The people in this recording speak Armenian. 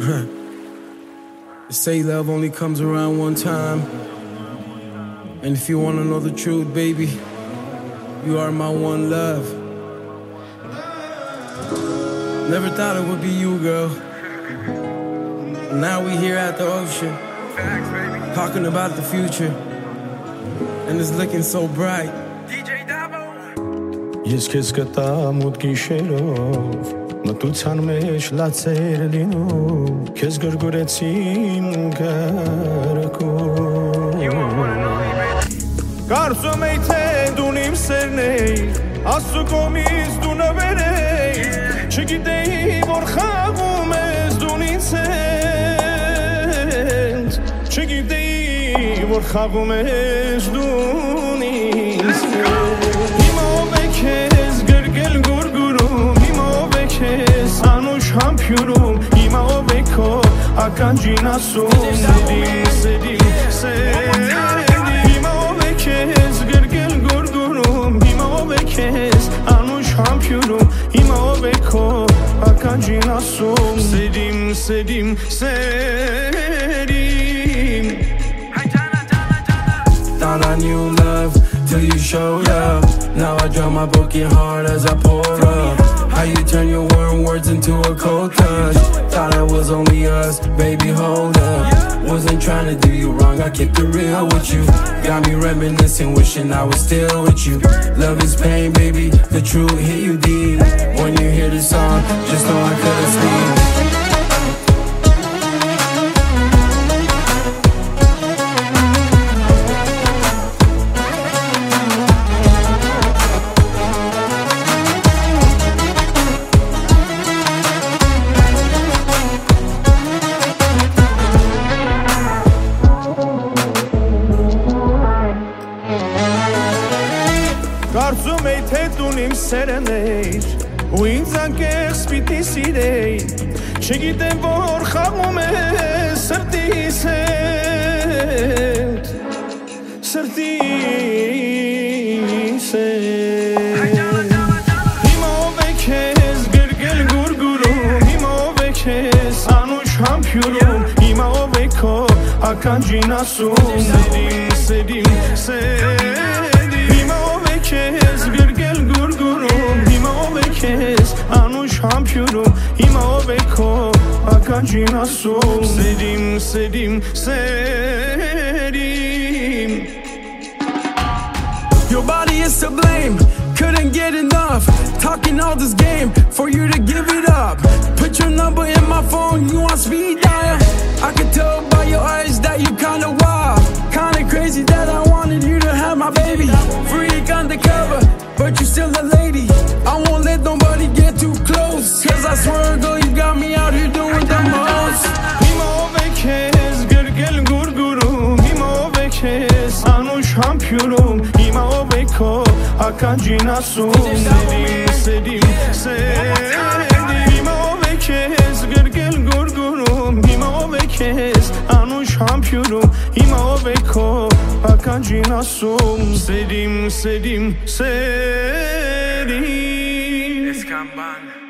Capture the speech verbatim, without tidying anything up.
They say love only comes around one time. And if you wanna know the truth, baby, you are my one love. Never thought it would be you, girl. Now we here at the ocean, talking about the future, and it's looking so bright. Ես քեզ կտա մութ գիշերով, մտության մեջ լացեր լինում, քեզ գրգռեցին կրակով։ Կարծում էի թե դու իմ սերն էիր, Աստծու կողմից դու նվեր էիր, չգիտեի որ խաղում ես դու ինձ հետ, չգիտեի որ խաղում ես դու ինձ հետ։ Քեզ գրգել գուրգուրում, հիմա ով է քեզ անուշ համբյուրում, հիմա ով է քո ականջին ասում, սերիմ, սերիմ, սերիմ, հիմա ով է քեզ գրգել գուրգուրում, հիմա ով է քեզ անուշ համբյուրում, հիմա ով է քո ականջին ասում, սերիմ, սերիմ, սերիմ։ Thought I knew love till you showed up. Now I drown my broken heart as I pour up. How you turn your warm words into a cold touch. Thought it was only us, baby, hold up. Wasn't trying to do you wrong, I kept it real with you. Got me reminiscing, wishing I was still with you. Love is pain, baby, the truth hit you deep. When you hear this song, just know I couldn't sleep. Կարծում էի թե դու իմ սերն էիր, ու ինձ անկեղծ պիտի սիրեիր, չգիտեմ որ խաղում ես սրտիս հետ, սրտիս հետ։ Հիմա ով է քեզ գրգել գուրգուրում, հիմա ով է քեզ անուշ համբյուրում, հիմա ով է քո ականջին ասում, սերիմ, սերիմ, սերիմ, հիմա ով է քեզ գրգել գուրգուրում, հիմա ով է քեզ անուշ համբյուրում, հիմա ով է քո ականջին ասում, սերիմ, սերիմ, սերիմ։ Your body is to blame, couldn't get enough. Talking all this game for you to give it up. Put your number in my phone, you on speed dial. I could tell by your eyes that you kinda wild, kinda crazy that I wanted you to have my baby. Freak undercover, but you still a lady. I won't let nobody get too close, cause I swear girl you got me out here doing the most. Հիմա ով է քեզ գրգել գուրգուրում, հիմա ով է քեզ անուշ համբյուրում, հիմա ով է քո ականջին ասում, սերիմ, սերիմ, սերիմ, հիմա ով է քեզ գրգել գուրգուրում, հիմա ով է քեզ անուշ համբյուրում, հիմա ով է քո ականջին ասում, սերիմ, սերիմ, սերիմ։